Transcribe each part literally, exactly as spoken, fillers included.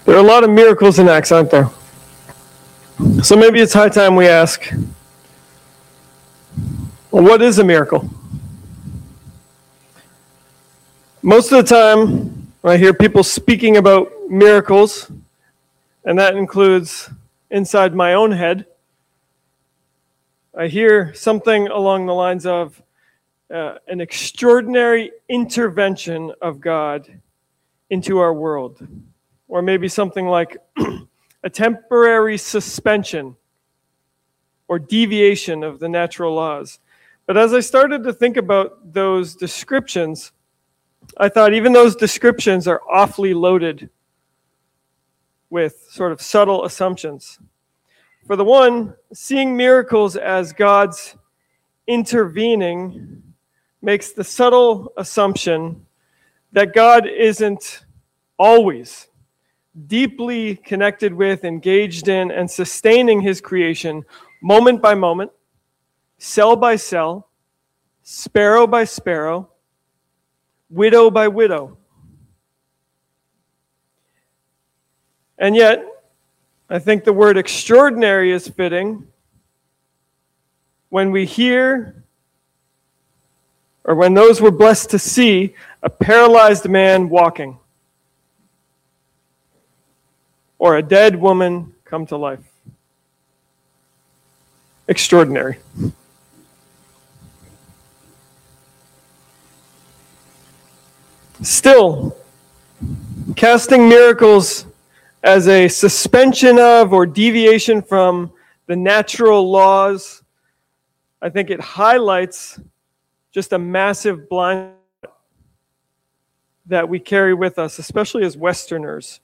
There are a lot of miracles in Acts, aren't there? So maybe it's high time we ask, well, what is a miracle? Most of the time, I hear people speaking about miracles, and that includes inside my own head. I hear something along the lines of uh, an extraordinary intervention of God into our world. Or maybe something like a temporary suspension or deviation of the natural laws. But as I started to think about those descriptions, I thought even those descriptions are awfully loaded with sort of subtle assumptions. For the one, seeing miracles as God's intervening makes the subtle assumption that God isn't always deeply connected with, engaged in, and sustaining his creation moment by moment, cell by cell, sparrow by sparrow, widow by widow. And yet, I think the word extraordinary is fitting when we hear, or when those were blessed to see, a paralyzed man walking, or a dead woman come to life. Extraordinary. Still, casting miracles as a suspension of or deviation from the natural laws, I think it highlights just a massive blind spot that we carry with us, especially as Westerners.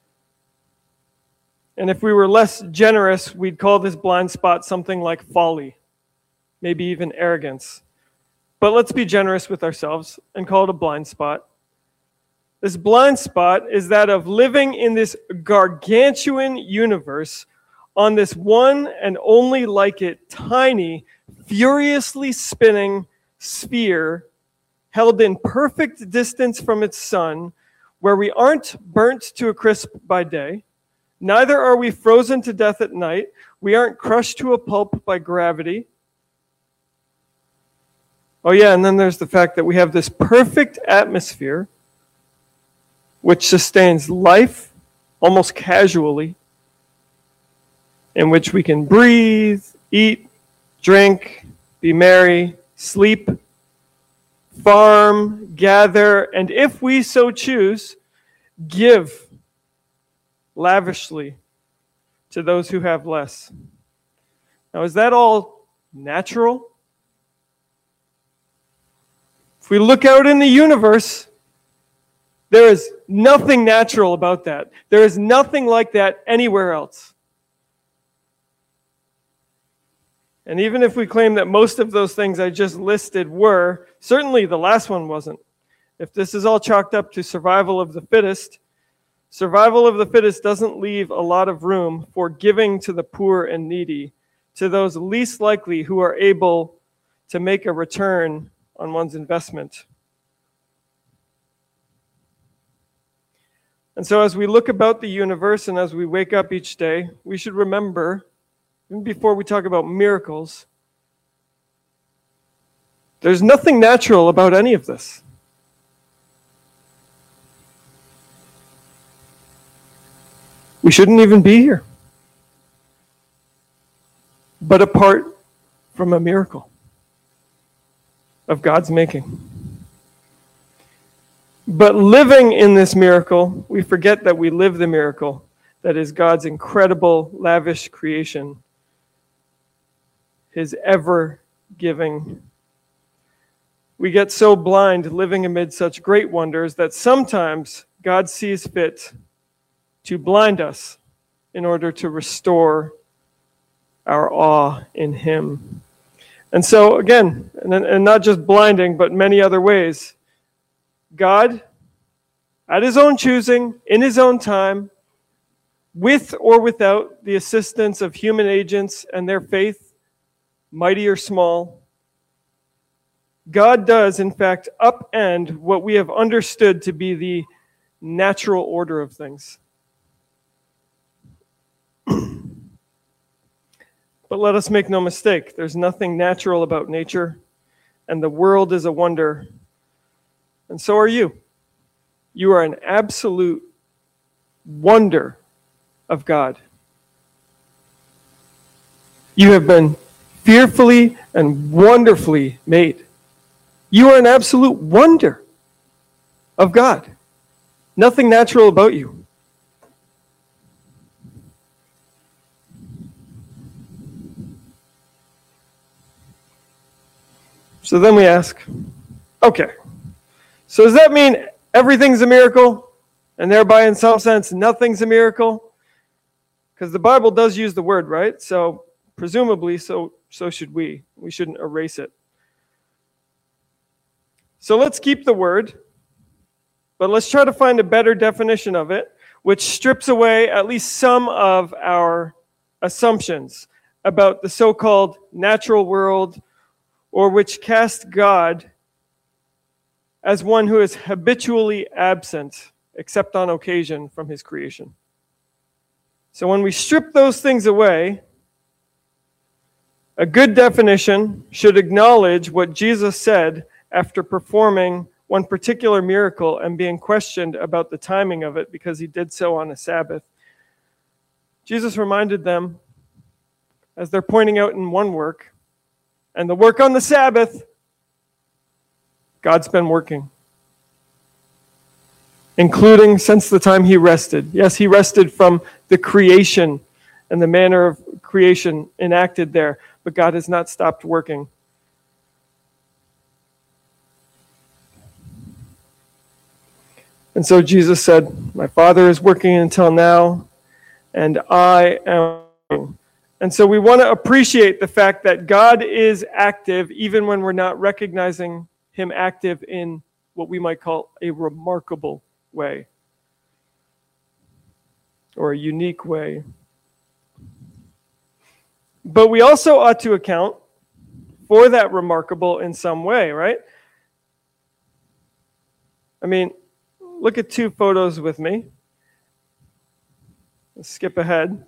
And if we were less generous, we'd call this blind spot something like folly, maybe even arrogance. But let's be generous with ourselves and call it a blind spot. This blind spot is that of living in this gargantuan universe on this one and only like it tiny, furiously spinning sphere held in perfect distance from its sun, where we aren't burnt to a crisp by day, neither are we frozen to death at night, we aren't crushed to a pulp by gravity. Oh yeah, and then there's the fact that we have this perfect atmosphere which sustains life almost casually, in which we can breathe, eat, drink, be merry, sleep, farm, gather, and if we so choose, give lavishly to those who have less. Now, is that all natural? If we look out in the universe, there is nothing natural about that. There is nothing like that anywhere else. And even if we claim that most of those things I just listed were, certainly the last one wasn't. If this is all chalked up to survival of the fittest, survival of the fittest doesn't leave a lot of room for giving to the poor and needy, to those least likely who are able to make a return on one's investment. And so as we look about the universe and as we wake up each day, we should remember, even before we talk about miracles, there's nothing natural about any of this. We shouldn't even be here. But apart from a miracle of God's making. But living in this miracle, we forget that we live the miracle that is God's incredible, lavish creation, his ever-giving. We get so blind living amid such great wonders that sometimes God sees fit to blind us in order to restore our awe in him. And so, again, and, and not just blinding, but many other ways, God, at his own choosing, in his own time, with or without the assistance of human agents and their faith, mighty or small, God does, in fact, upend what we have understood to be the natural order of things. But let us make no mistake, there's nothing natural about nature, and the world is a wonder. And so are you. You are an absolute wonder of God. You have been fearfully and wonderfully made. You are an absolute wonder of God. Nothing natural about you. So then we ask, okay, so does that mean everything's a miracle, and thereby in some sense nothing's a miracle? Because the Bible does use the word, right? So presumably so, so should we. We shouldn't erase it. So let's keep the word, but let's try to find a better definition of it, which strips away at least some of our assumptions about the so-called natural world, or which cast God as one who is habitually absent, except on occasion, from his creation. So when we strip those things away, a good definition should acknowledge what Jesus said after performing one particular miracle and being questioned about the timing of it because he did so on a Sabbath. Jesus reminded them, as they're pointing out in one work, and the work on the Sabbath, God's been working, including since the time he rested. Yes, he rested from the creation and the manner of creation enacted there, but God has not stopped working. And so Jesus said, my Father is working until now, and I am working. And so we want to appreciate the fact that God is active even when we're not recognizing him active in what we might call a remarkable way or a unique way. But we also ought to account for that remarkable in some way, right? I mean, look at two photos with me. Let's skip ahead.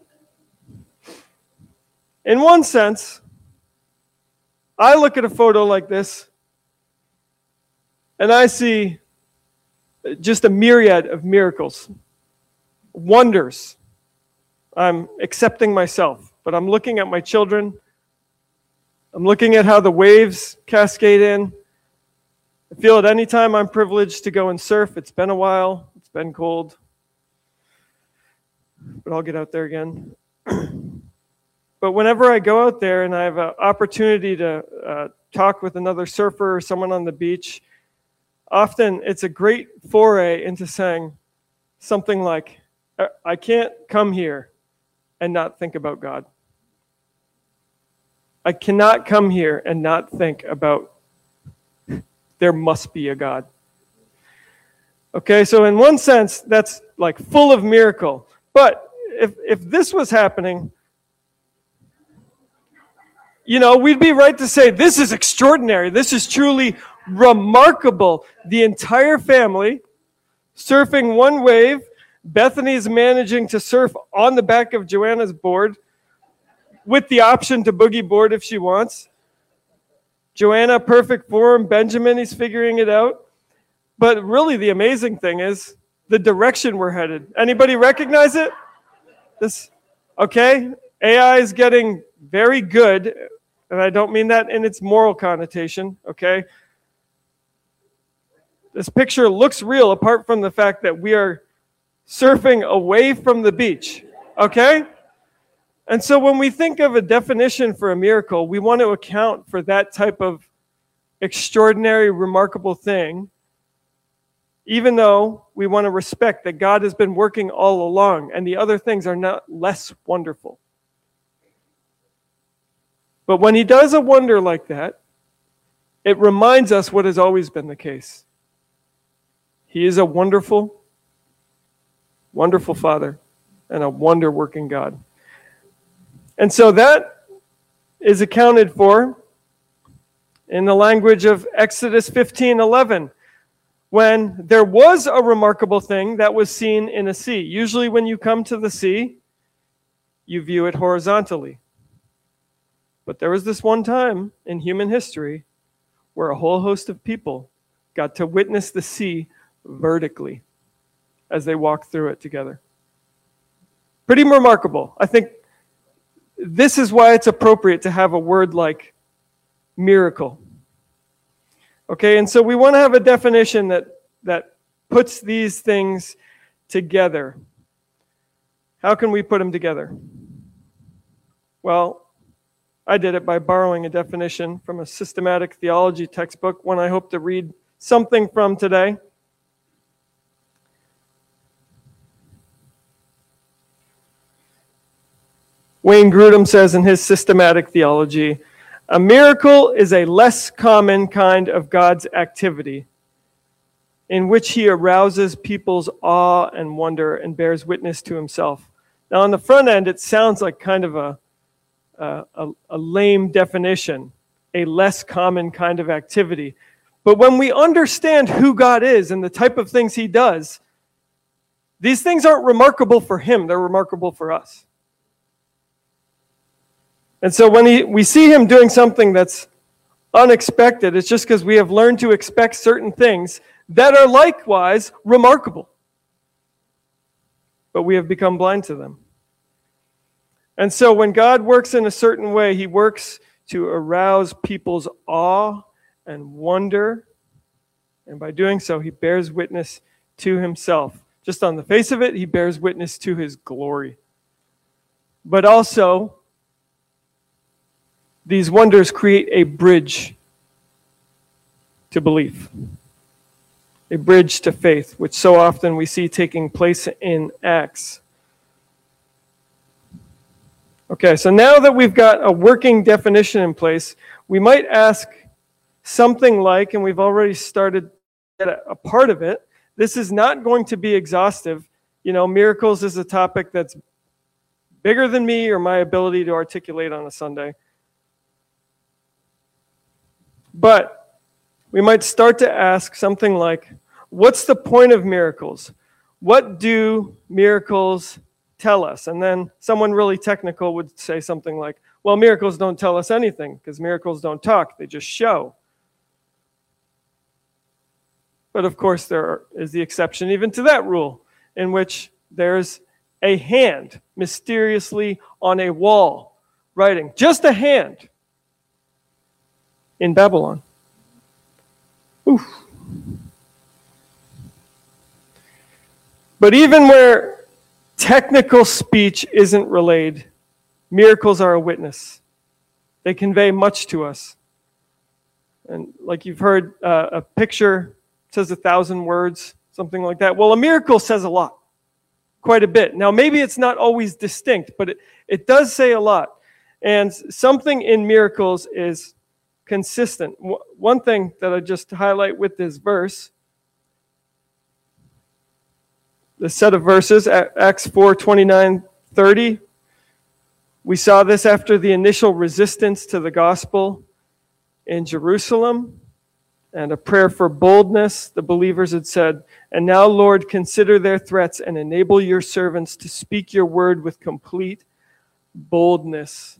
In one sense, I look at a photo like this, and I see just a myriad of miracles, wonders. I'm accepting myself, but I'm looking at my children. I'm looking at how the waves cascade in. I feel at any time I'm privileged to go and surf. It's been a while. It's been cold. But I'll get out there again. But whenever I go out there and I have an opportunity to uh, talk with another surfer or someone on the beach, often it's a great foray into saying something like, I can't come here and not think about God. I cannot come here and not think about there must be a God. Okay, so in one sense, that's like full of miracle. But if if this was happening, you know, we'd be right to say, this is extraordinary. This is truly remarkable. The entire family surfing one wave. Bethany's managing to surf on the back of Joanna's board with the option to boogie board if she wants. Joanna, perfect form. Benjamin, he's figuring it out. But really the amazing thing is the direction we're headed. Anybody recognize it? This, okay? A I is getting very good, and I don't mean that in its moral connotation, okay? This picture looks real apart from the fact that we are surfing away from the beach, okay? And so when we think of a definition for a miracle, we want to account for that type of extraordinary, remarkable thing, even though we want to respect that God has been working all along and the other things are not less wonderful. But when he does a wonder like that, it reminds us what has always been the case. He is a wonderful, wonderful Father and a wonder-working God. And so that is accounted for in the language of Exodus fifteen eleven, when there was a remarkable thing that was seen in a sea. Usually when you come to the sea, you view it horizontally. But there was this one time in human history where a whole host of people got to witness the sea vertically as they walked through it together. Pretty remarkable. I think this is why it's appropriate to have a word like miracle. Okay, and so we want to have a definition that, that puts these things together. How can we put them together? Well, I did it by borrowing a definition from a systematic theology textbook, one I hope to read something from today. Wayne Grudem says in his systematic theology, a miracle is a less common kind of God's activity in which he arouses people's awe and wonder and bears witness to himself. Now, on the front end, it sounds like kind of a, a, a, a lame definition, a less common kind of activity. But when we understand who God is and the type of things he does, these things aren't remarkable for him, they're remarkable for us. And so when he, we see him doing something that's unexpected, it's just because we have learned to expect certain things that are likewise remarkable. But we have become blind to them. And so when God works in a certain way, he works to arouse people's awe and wonder. And by doing so, he bears witness to himself. Just on the face of it, he bears witness to his glory. But also, these wonders create a bridge to belief, a bridge to faith, which so often we see taking place in Acts. Okay, so now that we've got a working definition in place, we might ask something like, and we've already started a part of it, this is not going to be exhaustive. You know, miracles is a topic that's bigger than me or my ability to articulate on a Sunday. But we might start to ask something like, what's the point of miracles? What do miracles tell us? And then someone really technical would say something like, well, miracles don't tell us anything because miracles don't talk, they just show. But of course, there is the exception even to that rule, in which there's a hand mysteriously on a wall writing, just a hand, in Babylon. Oof. But even where technical speech isn't relayed, miracles are a witness. They convey much to us. And like you've heard, uh, a picture says a thousand words, something like that. Well, a miracle says a lot, quite a bit. Now, maybe it's not always distinct, but it, it does say a lot. And something in miracles is consistent. One thing that I just highlight with this verse, the set of verses, Acts four, twenty-nine, thirty, we saw this after the initial resistance to the gospel in Jerusalem and a prayer for boldness. The believers had said, and now, Lord, consider their threats and enable your servants to speak your word with complete boldness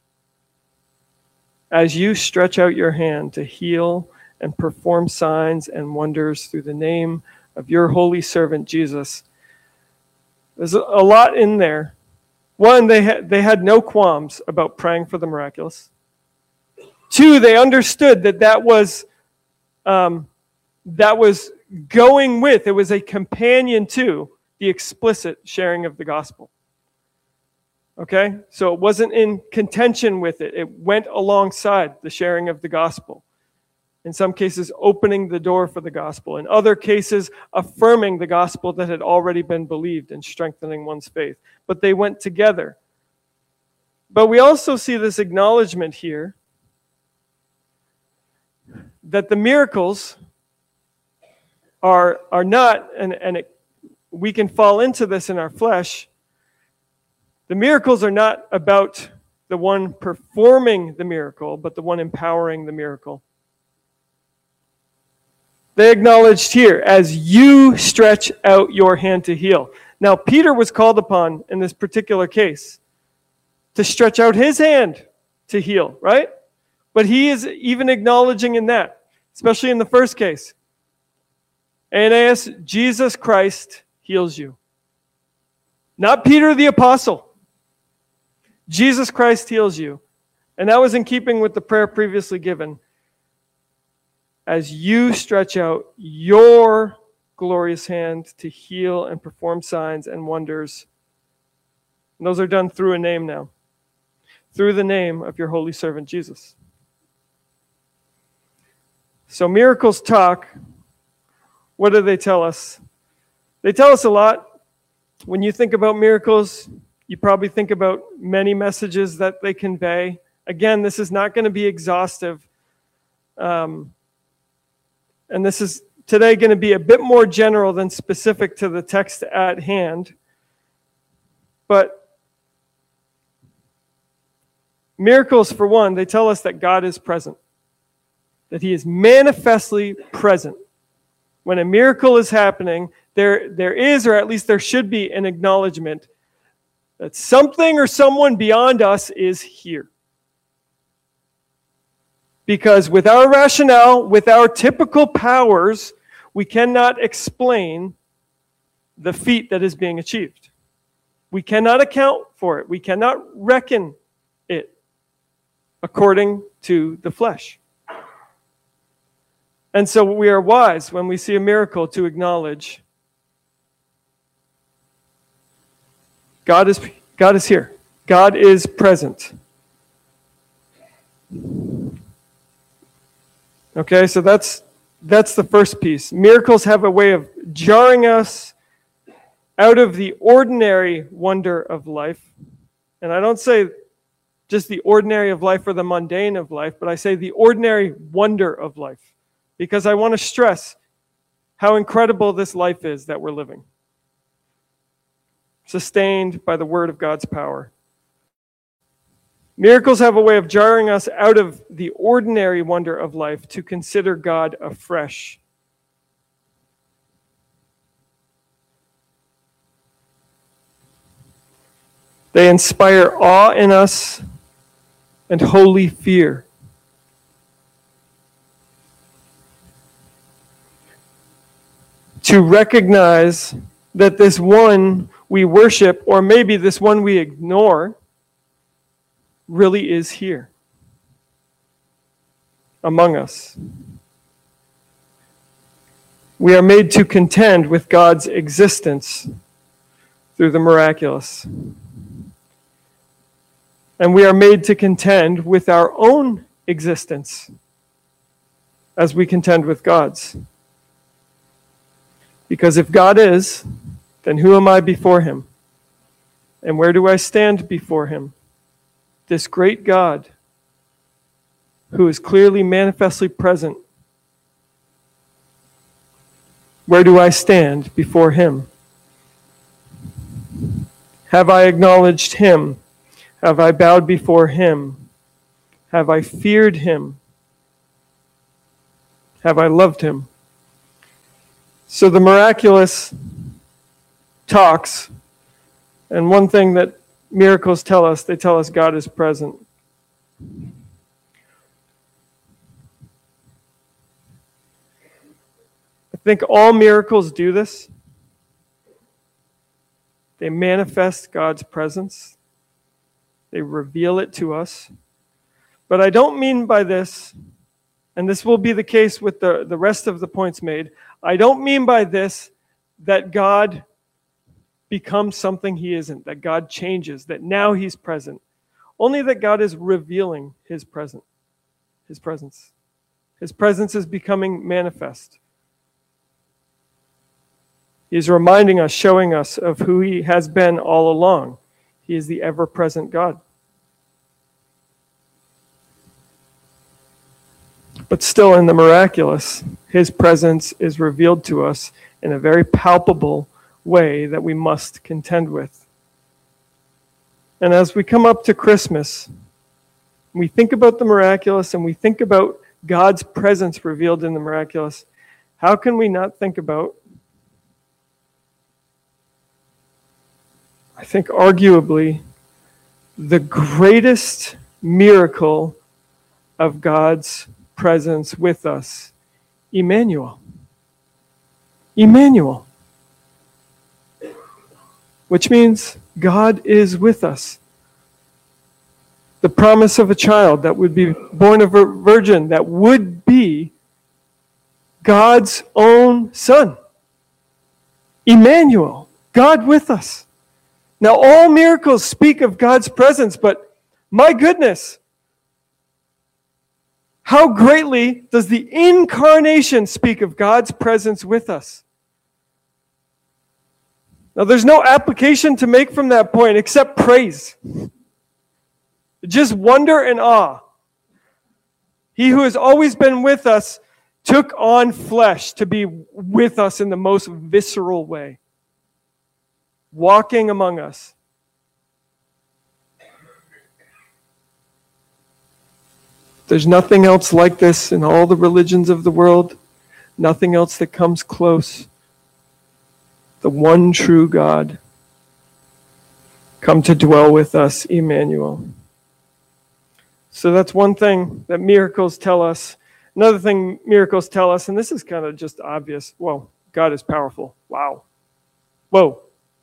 as you stretch out your hand to heal and perform signs and wonders through the name of your holy servant Jesus. There's a lot in there. One, they had, they had no qualms about praying for the miraculous. Two, they understood that that was, um, that was going with, it was a companion to the explicit sharing of the gospel. Okay? So it wasn't in contention with it. It went alongside the sharing of the gospel. In some cases, opening the door for the gospel. In other cases, affirming the gospel that had already been believed and strengthening one's faith. But they went together. But we also see this acknowledgement here that the miracles are, are not, and, and it, we can fall into this in our flesh, the miracles are not about the one performing the miracle, but the one empowering the miracle. They acknowledged here, as you stretch out your hand to heal. Now, Peter was called upon in this particular case to stretch out his hand to heal, right? But he is even acknowledging in that, especially in the first case. Aeneas, Jesus Christ heals you. Not Peter the apostle. Jesus Christ heals you. And that was in keeping with the prayer previously given. As you stretch out your glorious hand to heal and perform signs and wonders. And those are done through a name now. Through the name of your holy servant Jesus. So miracles talk. What do they tell us? They tell us a lot. When you think about miracles, you probably think about many messages that they convey. Again, this is not going to be exhaustive. Um, and this is today going to be a bit more general than specific to the text at hand. But miracles, for one, they tell us that God is present. That he is manifestly present. When a miracle is happening, there, there is, or at least there should be, an acknowledgement that something or someone beyond us is here. Because with our rationale, with our typical powers, we cannot explain the feat that is being achieved. We cannot account for it. We cannot reckon it according to the flesh. And so we are wise when we see a miracle to acknowledge God is, God is here. God is present. Okay, so that's that's the first piece. Miracles have a way of jarring us out of the ordinary wonder of life. And I don't say just the ordinary of life or the mundane of life, but I say the ordinary wonder of life. Because I want to stress how incredible this life is that we're living. Sustained by the word of God's power. Miracles have a way of jarring us out of the ordinary wonder of life to consider God afresh. They inspire awe in us and holy fear. To recognize that this one we worship, or maybe this one we ignore, really is here among us. We are made to contend with God's existence through the miraculous. And we are made to contend with our own existence as we contend with God's. Because if God is, then who am I before him? And where do I stand before him? This great God, who is clearly manifestly present. Where do I stand before him? Have I acknowledged him? Have I bowed before him? Have I feared him? Have I loved him? So the miraculous talks, and one thing that miracles tell us, they tell us God is present. I think all miracles do this. They manifest God's presence. They reveal it to us. But I don't mean by this, and this will be the case with the, the rest of the points made, I don't mean by this that God becomes something he isn't, that God changes, that now he's present. Only that God is revealing his present, his presence. His presence is becoming manifest. He's reminding us, showing us of who he has been all along. He is the ever-present God. But still in the miraculous, his presence is revealed to us in a very palpable way that we must contend with. And as we come up to Christmas, we think about the miraculous and we think about God's presence revealed in the miraculous. How can we not think about, I think arguably, the greatest miracle of God's presence with us. Emmanuel. Emmanuel. Which means God is with us. The promise of a child that would be born of a virgin, that would be God's own son. Emmanuel, God with us. Now, all miracles speak of God's presence, but my goodness, how greatly does the incarnation speak of God's presence with us? Now, there's no application to make from that point except praise. Just wonder and awe. He who has always been with us took on flesh to be with us in the most visceral way, walking among us. There's nothing else like this in all the religions of the world, nothing else that comes close. The one true God come to dwell with us, Emmanuel. So that's one thing that miracles tell us. Another thing miracles tell us, and this is kind of just obvious. Whoa, God is powerful. Wow. Whoa.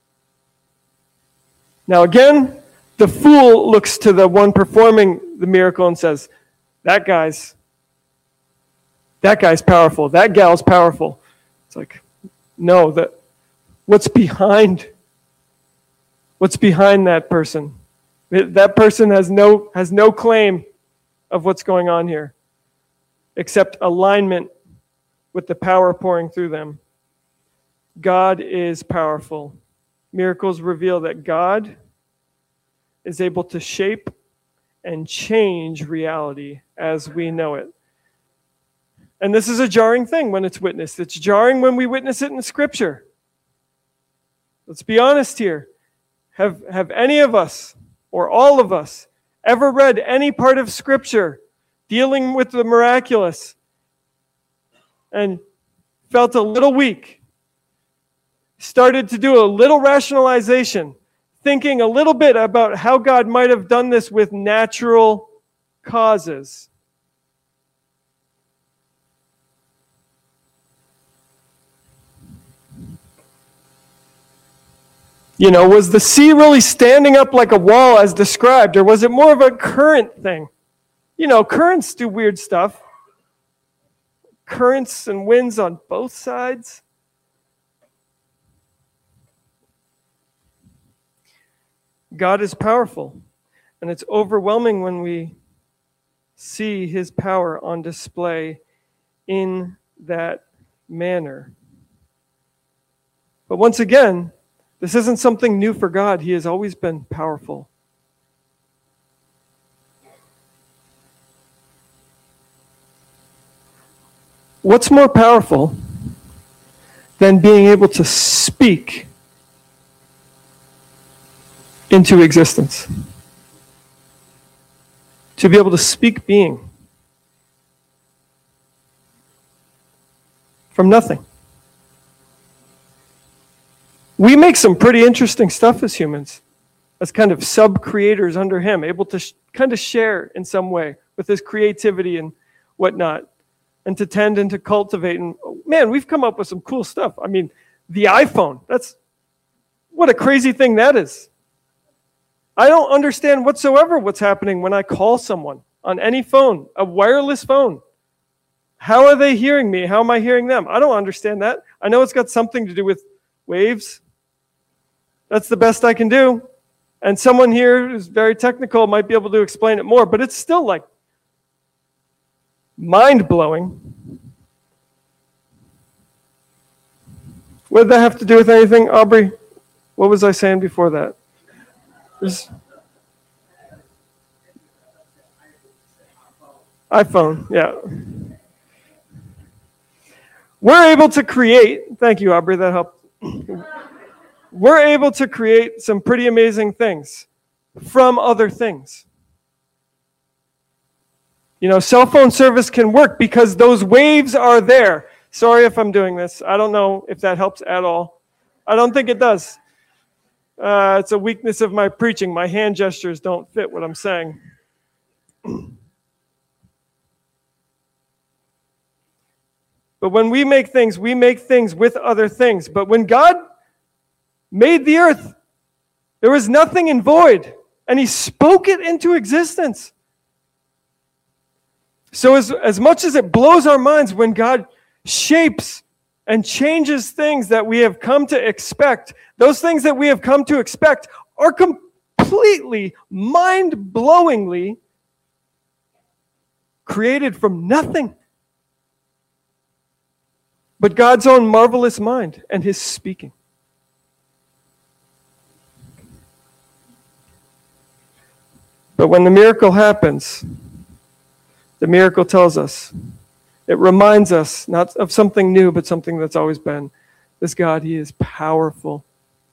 Now again, the fool looks to the one performing the miracle and says, that guy's, that guy's powerful. That gal's powerful. It's like, no, that what's behind, what's behind that person? That person has no, has no claim of what's going on here, except alignment with the power pouring through them. God is powerful. Miracles reveal that God is able to shape and change reality as we know it. And this is a jarring thing when it's witnessed. It's jarring when we witness it in Scripture. Let's be honest here. Have, have any of us, or all of us, ever read any part of Scripture dealing with the miraculous and felt a little weak, started to do a little rationalization, thinking a little bit about how God might have done this with natural causes? You know, was the sea really standing up like a wall as described, or was it more of a current thing? You know, currents do weird stuff. Currents and winds on both sides. God is powerful, and it's overwhelming when we see his power on display in that manner. But once again, this isn't something new for God. He has always been powerful. What's more powerful than being able to speak into existence? To be able to speak being from nothing. We make some pretty interesting stuff as humans, as kind of sub-creators under him, able to sh- kind of share in some way with his creativity and whatnot, and to tend and to cultivate. And man, we've come up with some cool stuff. I mean, the iPhone, that's, what a crazy thing that is. I don't understand whatsoever what's happening when I call someone on any phone, a wireless phone. How are they hearing me? How am I hearing them? I don't understand that. I know it's got something to do with waves. That's the best I can do. And someone here who's very technical might be able to explain it more, but it's still like mind-blowing. What did that have to do with anything, Aubrey? What was I saying before that? There's iPhone, yeah. We're able to create, thank you, Aubrey, that helped. We're able to create some pretty amazing things from other things. You know, cell phone service can work because those waves are there. Sorry if I'm doing this. I don't know if that helps at all. I don't think it does. Uh, it's a weakness of my preaching. My hand gestures don't fit what I'm saying. But when we make things, we make things with other things. But when God made the earth, there was nothing in void, and he spoke it into existence. So as, as much as it blows our minds when God shapes and changes things that we have come to expect, those things that we have come to expect are completely, mind-blowingly created from nothing. But God's own marvelous mind and his speaking. But when the miracle happens, the miracle tells us, it reminds us not of something new, but something that's always been. This God, he is powerful.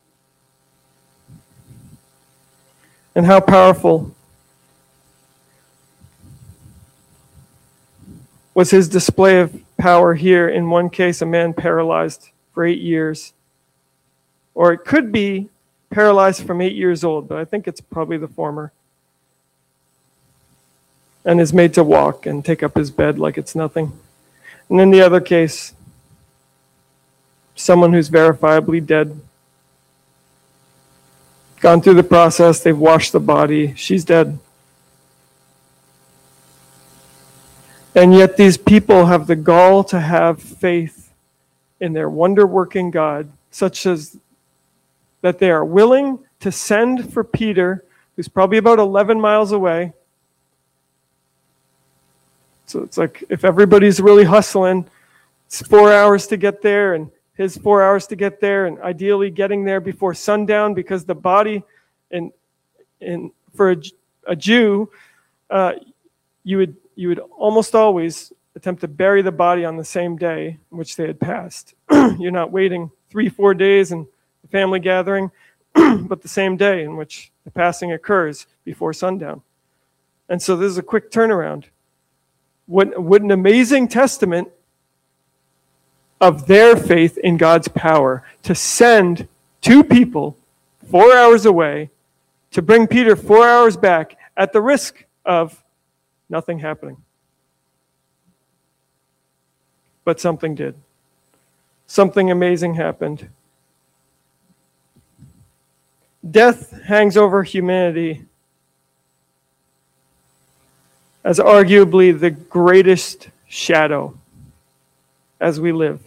And how powerful was his display of power here? In one case, a man paralyzed for eight years. Or it could be paralyzed from eight years old, but I think it's probably the former. And is made to walk and take up his bed like it's nothing. And in the other case, someone who's verifiably dead. Gone through the process, they've washed the body, she's dead. And yet these people have the gall to have faith in their wonder-working God, such as that they are willing to send for Peter, who's probably about eleven miles away. So it's like if everybody's really hustling, it's four hours to get there, and his four hours to get there, and ideally getting there before sundown, because the body, in in for a, a Jew, uh, you would you would almost always attempt to bury the body on the same day in which they had passed. You're not waiting three, four days and the family gathering, but the same day in which the passing occurs before sundown. And so this is a quick turnaround. What, what an amazing testament of their faith in God's power to send two people four hours away to bring Peter four hours back at the risk of nothing happening. But something did. Something amazing happened. Death hangs over humanity as arguably the greatest shadow as we live.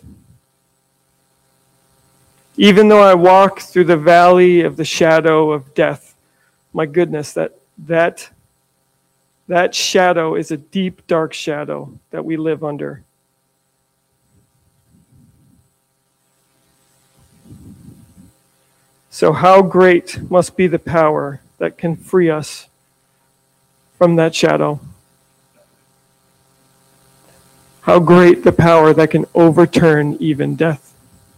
Even though I walk through the valley of the shadow of death, my goodness, that that that shadow is a deep, dark shadow that we live under. So how great must be the power that can free us from that shadow? How great the power that can overturn even death.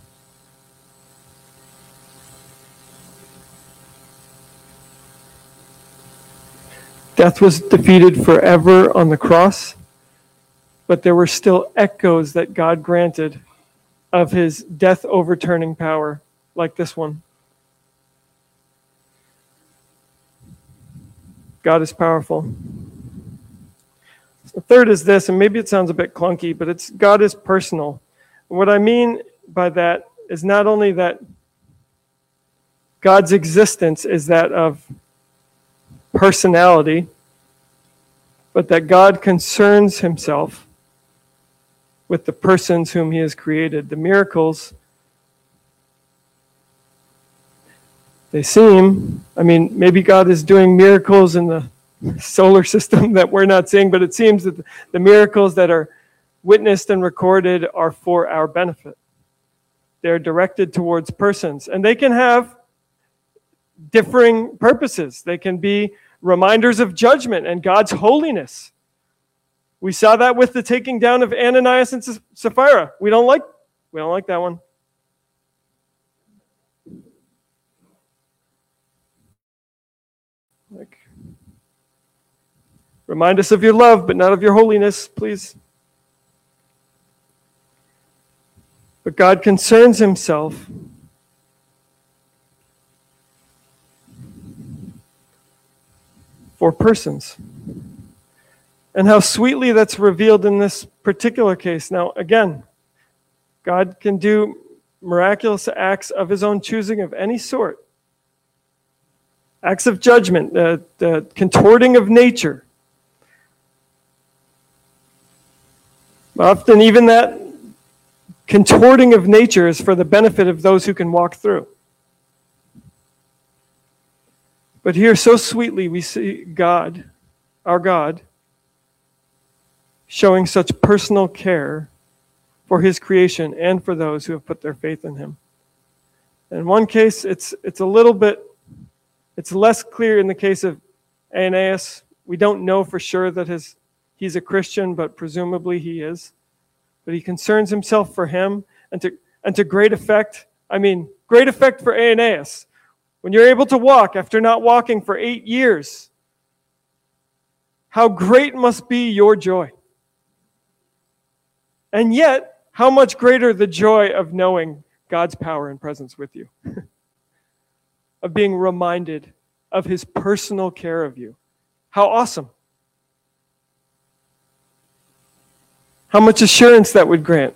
Death was defeated forever on the cross, but there were still echoes that God granted of his death overturning power, like this one. God is powerful. The third is this, and maybe it sounds a bit clunky, but it's God is personal. And what I mean by that is not only that God's existence is that of personality, but that God concerns himself with the persons whom he has created. The miracles, they seem, I mean, maybe God is doing miracles in the solar system that we're not seeing, but it seems that the miracles that are witnessed and recorded are for our benefit. They're directed towards persons, and they can have differing purposes. They can be reminders of judgment and God's holiness. We saw that with the taking down of Ananias and Sapphira. We don't like, we don't like that one. Like, remind us of your love, but not of your holiness, please. But God concerns himself for persons. And how sweetly that's revealed in this particular case. Now, again, God can do miraculous acts of his own choosing of any sort. Acts of judgment, the, the contorting of nature. Often even that contorting of nature is for the benefit of those who can walk through. But here, so sweetly, we see God, our God, showing such personal care for his creation and for those who have put their faith in him. In one case, it's it's a little bit, it's less clear in the case of Aeneas. We don't know for sure that his he's a Christian, but presumably he is. But he concerns himself for him, and to and to great effect. I mean, great effect for Aeneas. When you're able to walk after not walking for eight years, how great must be your joy. And yet, how much greater the joy of knowing God's power and presence with you. Of being reminded of his personal care of you. How awesome. How much assurance that would grant.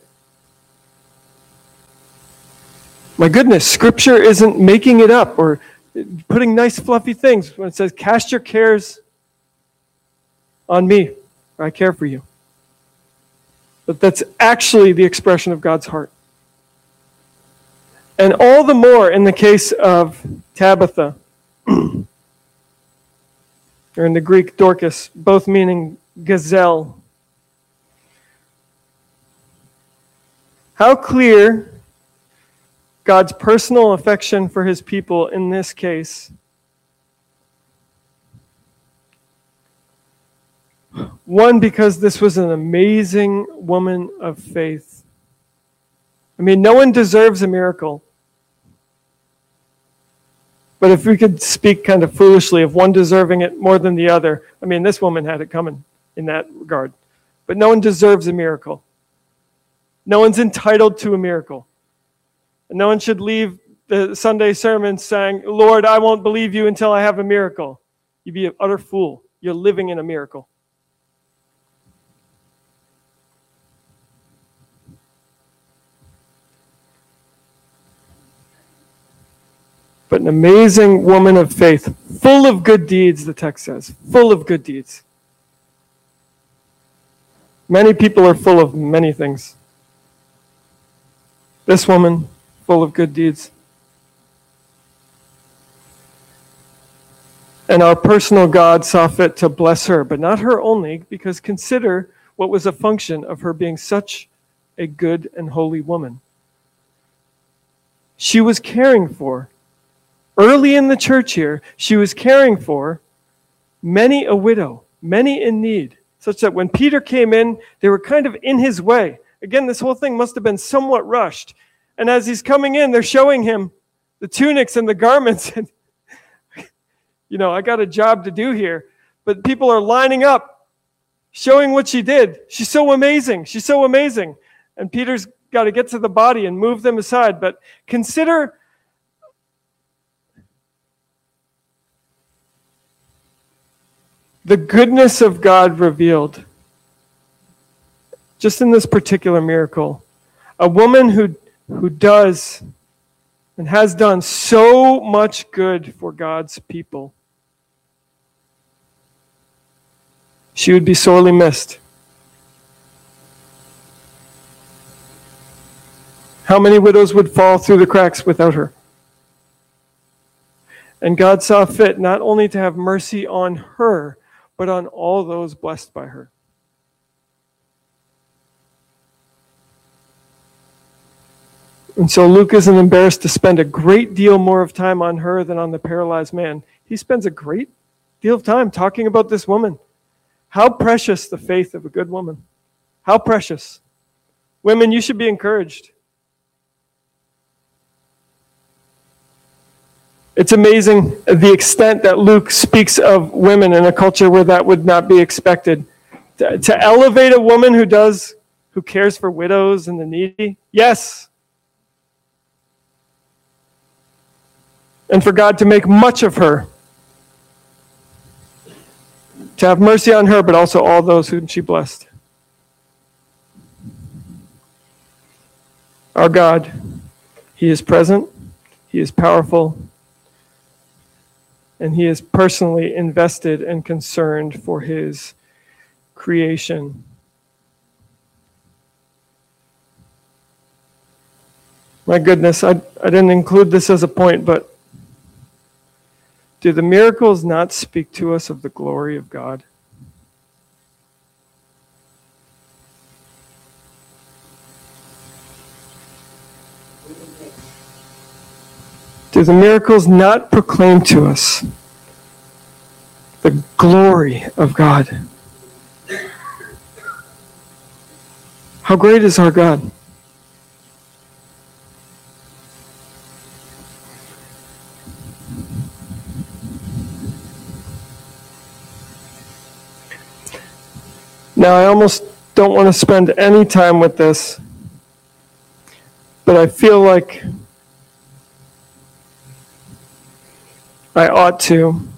My goodness, Scripture isn't making it up or putting nice fluffy things when it says, cast your cares on me, or I care for you. But that's actually the expression of God's heart. And all the more in the case of Tabitha, or in the Greek Dorcas, both meaning gazelle. How clear God's personal affection for his people in this case. One, because this was an amazing woman of faith. I mean, no one deserves a miracle. But if we could speak kind of foolishly of one deserving it more than the other, I mean, this woman had it coming in that regard. But no one deserves a miracle. No one's entitled to a miracle. And no one should leave the Sunday sermon saying, Lord, I won't believe you until I have a miracle. You'd be an utter fool. You're living in a miracle. But an amazing woman of faith, full of good deeds, the text says, full of good deeds. Many people are full of many things. This woman, full of good deeds. And our personal God saw fit to bless her, but not her only, because consider what was a function of her being such a good and holy woman. She was caring for, early in the church here, she was caring for many a widow, many in need, such that when Peter came in, they were kind of in his way. Again, this whole thing must have been somewhat rushed. And as he's coming in, they're showing him the tunics and the garments. And, you know, I got a job to do here. But people are lining up, showing what she did. She's so amazing. She's so amazing. And Peter's got to get to the body and move them aside. But consider the goodness of God revealed just in this particular miracle. A woman who, who does and has done so much good for God's people. She would be sorely missed. How many widows would fall through the cracks without her? And God saw fit not only to have mercy on her, but on all those blessed by her. And so Luke isn't embarrassed to spend a great deal more of time on her than on the paralyzed man. He spends a great deal of time talking about this woman. How precious the faith of a good woman. How precious. Women, you should be encouraged. It's amazing the extent that Luke speaks of women in a culture where that would not be expected. To, to elevate a woman who does, who cares for widows and the needy, yes. And for God to make much of her. to have mercy on her, but also all those whom she blessed. Our God, He is present, He is powerful, and He is personally invested and concerned for His creation. My goodness, I, I didn't include this as a point, but do the miracles not speak to us of the glory of God? Do the miracles not proclaim to us the glory of God? How great is our God? Now, I almost don't want to spend any time with this, but I feel like I ought to.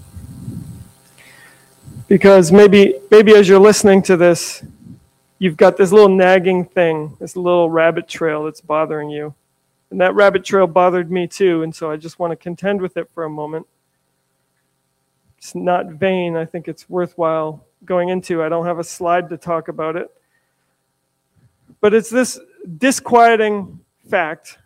Because maybe, maybe as you're listening to this, you've got this little nagging thing, this little rabbit trail that's bothering you. And that rabbit trail bothered me too, and so I just want to contend with it for a moment. It's not vain. I think it's worthwhile going into. I don't have a slide to talk about it. But it's this disquieting fact.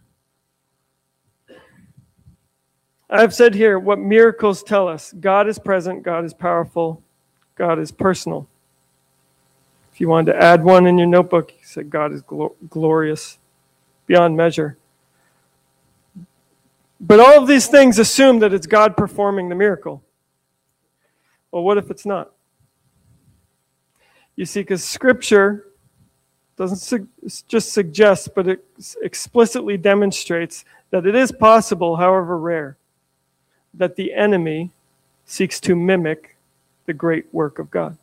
I've said here what miracles tell us. God is present, God is powerful, God is personal. If you wanted to add one in your notebook, you said God is glo- glorious beyond measure. But all of these things assume that it's God performing the miracle. Well, what if it's not? You see, because Scripture doesn't su- just suggest, but it explicitly demonstrates that it is possible, however rare, that the enemy seeks to mimic the great work of God.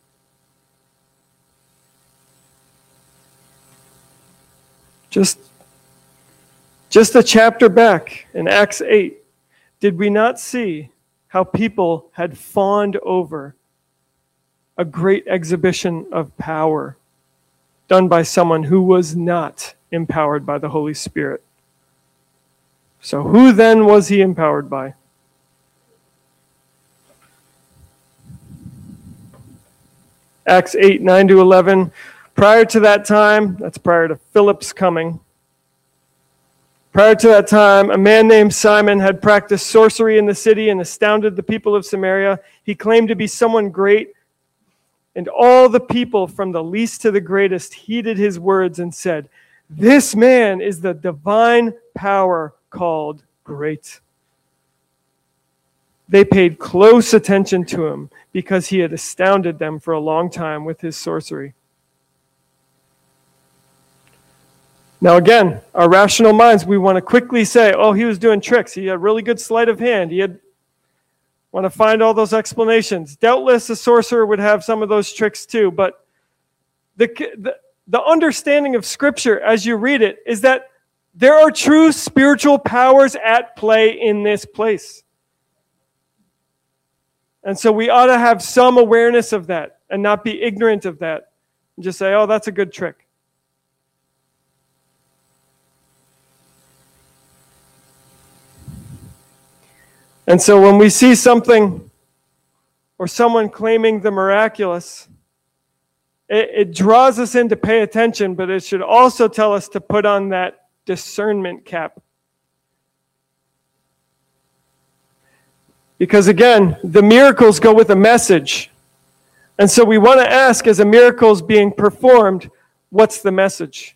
Just, just a chapter back in Acts eight, did we not see how people had fawned over a great exhibition of power done by someone who was not empowered by the Holy Spirit? So who then was he empowered by? Acts eight, nine to eleven. Prior to that time, that's prior to Philip's coming, prior to that time, a man named Simon had practiced sorcery in the city and astounded the people of Samaria. He claimed to be someone great, and all the people from the least to the greatest heeded his words and said, "This man is the divine power called great." They paid close attention to him because he had astounded them for a long time with his sorcery. Now again, our rational minds, we want to quickly say, oh, he was doing tricks. He had a really good sleight of hand. He had want to find all those explanations. Doubtless a sorcerer would have some of those tricks too, but the, the, the understanding of Scripture as you read it is that there are true spiritual powers at play in this place. And so we ought to have some awareness of that and not be ignorant of that and just say, oh, that's a good trick. And so when we see something or someone claiming the miraculous, it, it draws us in to pay attention, but it should also tell us to put on that discernment cap. Because again, the miracles go with a message. And so we want to ask, as a miracle is being performed, what's the message?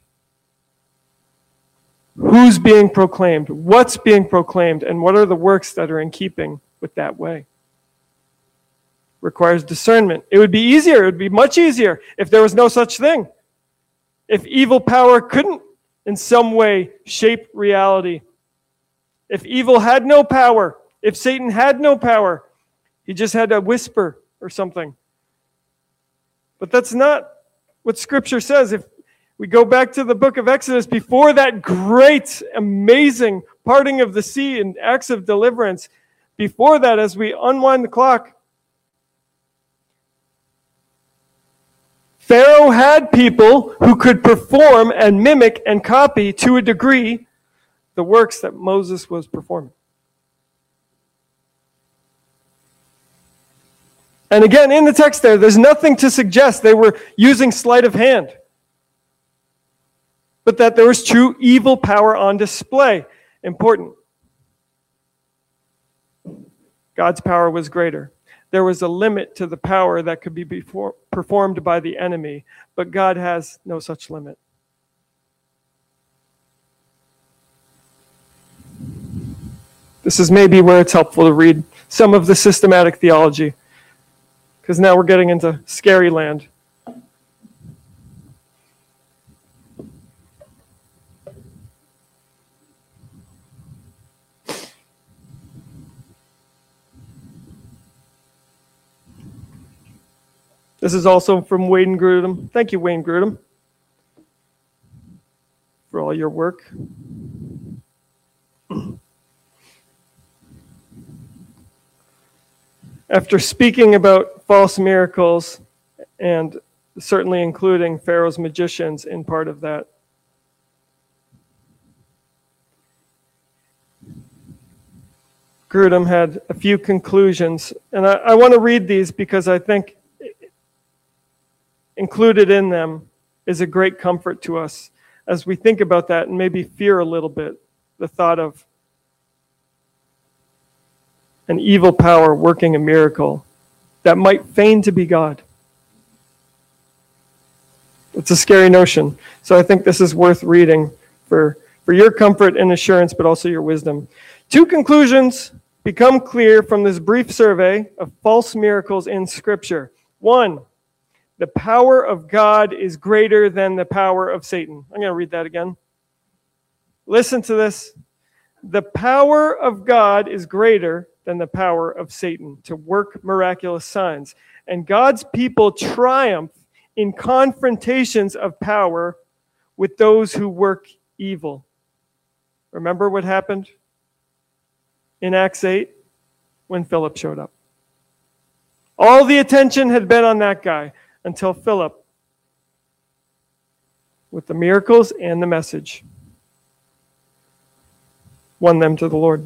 Who's being proclaimed? What's being proclaimed? And what are the works that are in keeping with that way? Requires discernment. It would be easier, it would be much easier if there was no such thing. If evil power couldn't in some way shape reality. If evil had no power, if Satan had no power, he just had to whisper or something. But that's not what Scripture says. If we go back to the book of Exodus, before that great, amazing parting of the sea and acts of deliverance, before that, as we unwind the clock, Pharaoh had people who could perform and mimic and copy to a degree the works that Moses was performing. And again, in the text there, there's nothing to suggest they were using sleight of hand, but that there was true evil power on display. Important. God's power was greater. There was a limit to the power that could be before, performed by the enemy, but God has no such limit. This is maybe where it's helpful to read some of the systematic theology, because now we're getting into scary land. This is also from Wayne Grudem. Thank you, Wayne Grudem, for all your work. After speaking about false miracles, and certainly including Pharaoh's magicians in part of that, Grudem had a few conclusions, and I, I want to read these because I think included in them is a great comfort to us as we think about that and maybe fear a little bit the thought of an evil power working a miracle that might feign to be God. It's a scary notion. So I think this is worth reading for, for your comfort and assurance, but also your wisdom. Two conclusions become clear from this brief survey of false miracles in Scripture. One, the power of God is greater than the power of Satan. I'm going to read that again. Listen to this. The power of God is greater than the power of Satan to work miraculous signs. And God's people triumph in confrontations of power with those who work evil. Remember what happened in Acts eight when Philip showed up? All the attention had been on that guy until Philip, with the miracles and the message, won them to the Lord.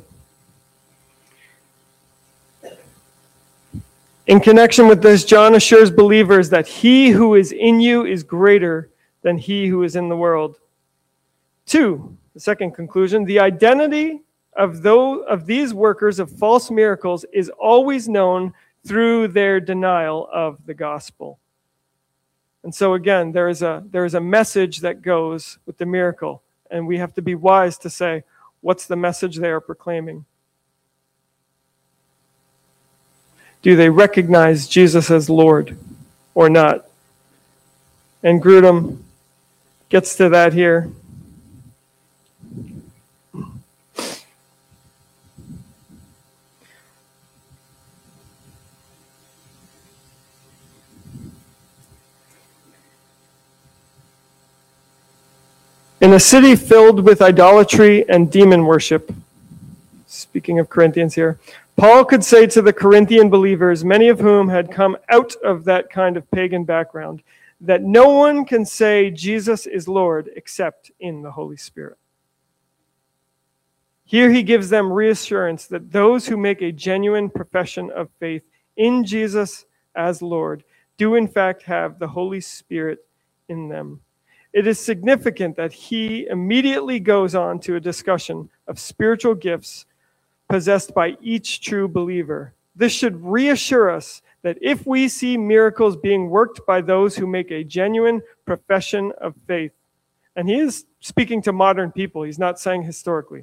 In connection with this, John assures believers that he who is in you is greater than he who is in the world. Two, the second conclusion, the identity of those of these workers of false miracles is always known through their denial of the gospel. And so again, there is a there is a message that goes with the miracle, and we have to be wise to say, what's the message they are proclaiming? Do they recognize Jesus as Lord or not? And Grudem gets to that here. In a city filled with idolatry and demon worship, speaking of Corinthians here, Paul could say to the Corinthian believers, many of whom had come out of that kind of pagan background, that no one can say Jesus is Lord except in the Holy Spirit. Here he gives them reassurance that those who make a genuine profession of faith in Jesus as Lord do in fact have the Holy Spirit in them. It is significant that he immediately goes on to a discussion of spiritual gifts possessed by each true believer. This should reassure us that if we see miracles being worked by those who make a genuine profession of faith, and he is speaking to modern people, he's not saying historically.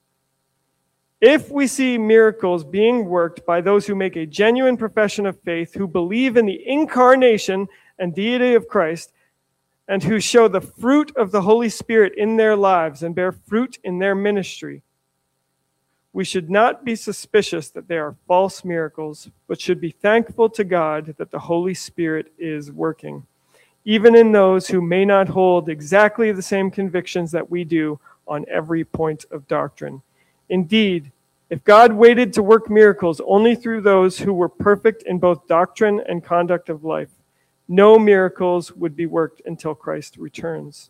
If we see miracles being worked by those who make a genuine profession of faith, who believe in the incarnation and deity of Christ, and who show the fruit of the Holy Spirit in their lives and bear fruit in their ministry, we should not be suspicious that they are false miracles, but should be thankful to God that the Holy Spirit is working, even in those who may not hold exactly the same convictions that we do on every point of doctrine. Indeed, if God waited to work miracles only through those who were perfect in both doctrine and conduct of life, no miracles would be worked until Christ returns.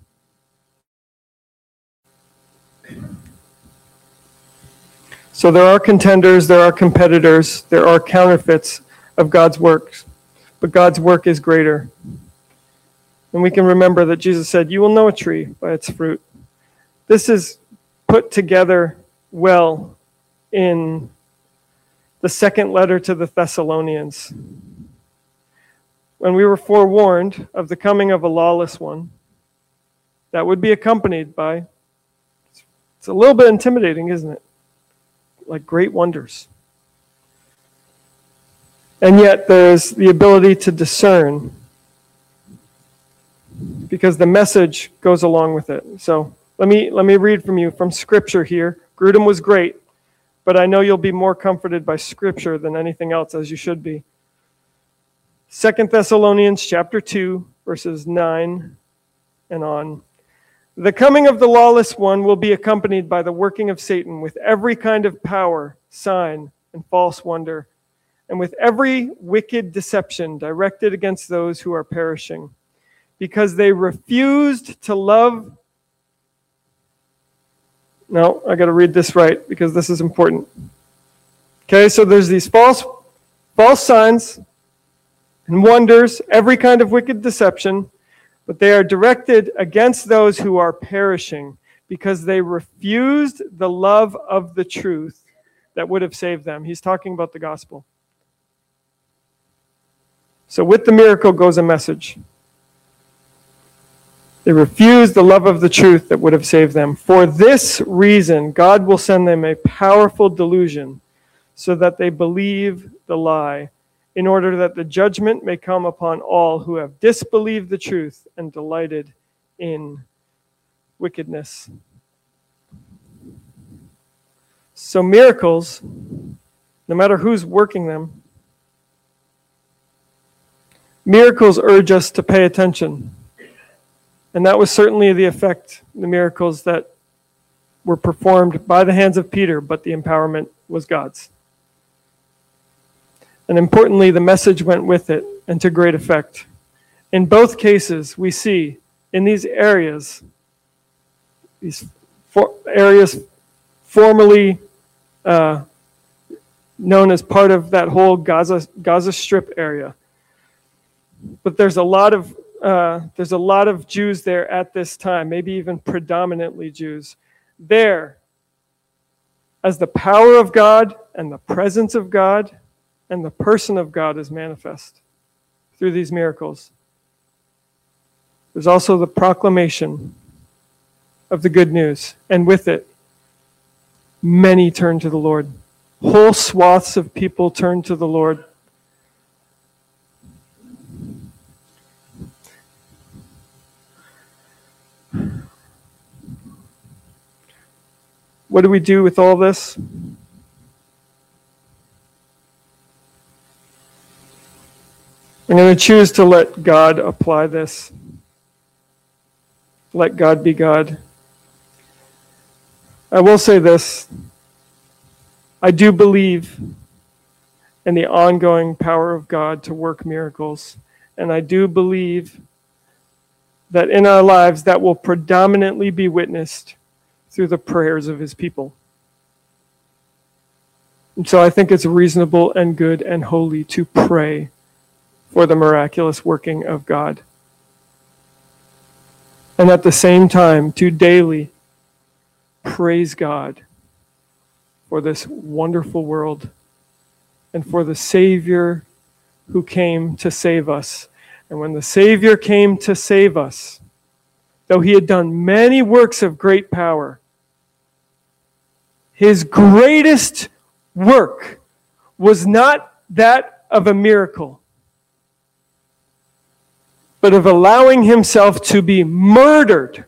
So there are contenders, there are competitors, there are counterfeits of God's works, but God's work is greater. And we can remember that Jesus said, "You will know a tree by its fruit." This is put together well in the second letter to the Thessalonians. When we were forewarned of the coming of a lawless one that would be accompanied by, it's a little bit intimidating, isn't it? Like great wonders. And yet there's the ability to discern, because the message goes along with it. So let me let me read from you from Scripture here. Grudem was great, but I know you'll be more comforted by Scripture than anything else, as you should be. Second Thessalonians chapter two, verses nine and on. The coming of the lawless one will be accompanied by the working of Satan with every kind of power, sign, and false wonder, and with every wicked deception directed against those who are perishing, because they refused to love. No, I got to read this right because this is important. Okay, so there's these false, false signs and wonders, every kind of wicked deception, but they are directed against those who are perishing because they refused the love of the truth that would have saved them. He's talking about the gospel. So with the miracle goes a message. They refused the love of the truth that would have saved them. For this reason, God will send them a powerful delusion so that they believe the lie, in order that the judgment may come upon all who have disbelieved the truth and delighted in wickedness. So miracles, no matter who's working them, miracles urge us to pay attention. And that was certainly the effect, the miracles that were performed by the hands of Peter, but the empowerment was God's. And importantly, the message went with it, and to great effect. In both cases, we see in these areas, these for, areas formerly uh, known as part of that whole Gaza Gaza Strip area. But there's a lot of uh, there's a lot of Jews there at this time, maybe even predominantly Jews. There, as the power of God and the presence of God and the person of God is manifest through these miracles. There's also the proclamation of the good news, and with it, many turn to the Lord. Whole swaths of people turn to the Lord. What do we do with all this? I'm going to choose to let God apply this. Let God be God. I will say this. I do believe in the ongoing power of God to work miracles. And I do believe that in our lives that will predominantly be witnessed through the prayers of his people. And so I think it's reasonable and good and holy to pray for the miraculous working of God. And at the same time, to daily praise God for this wonderful world and for the Savior who came to save us. And when the Savior came to save us, though he had done many works of great power, his greatest work was not that of a miracle, but of allowing himself to be murdered.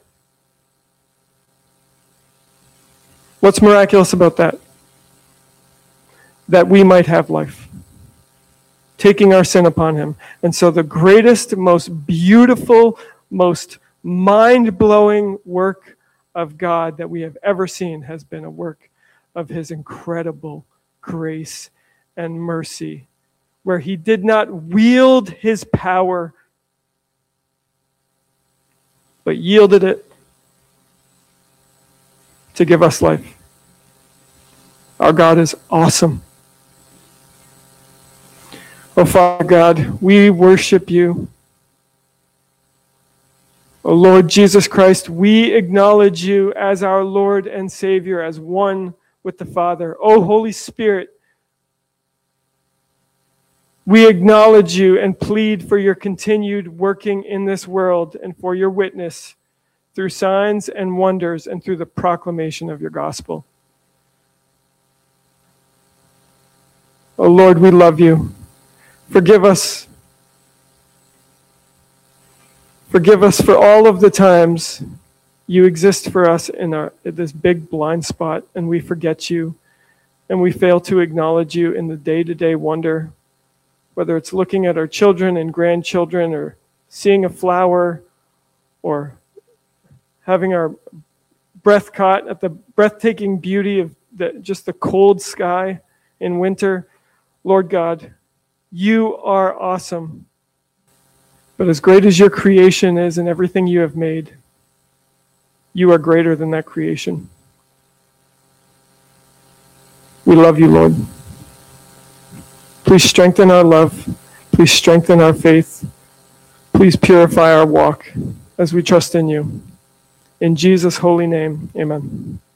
What's miraculous about that? That we might have life, taking our sin upon him. And so the greatest, most beautiful, most mind-blowing work of God that we have ever seen has been a work of his incredible grace and mercy, where he did not wield his power but yielded it to give us life. Our God is awesome. Oh, Father God, we worship you. Oh, Lord Jesus Christ, we acknowledge you as our Lord and Savior, as one with the Father. Oh, Holy Spirit, we acknowledge you and plead for your continued working in this world and for your witness through signs and wonders and through the proclamation of your gospel. Oh, Lord, we love you. Forgive us. Forgive us for all of the times you exist for us in, our, in this big blind spot, and we forget you, and we fail to acknowledge you in the day-to-day wonder, whether it's looking at our children and grandchildren, or seeing a flower, or having our breath caught at the breathtaking beauty of the, just the cold sky in winter. Lord God, you are awesome. But as great as your creation is and everything you have made, you are greater than that creation. We love you, Lord. Please strengthen our love. Please strengthen our faith. Please purify our walk as we trust in you. In Jesus' holy name, amen.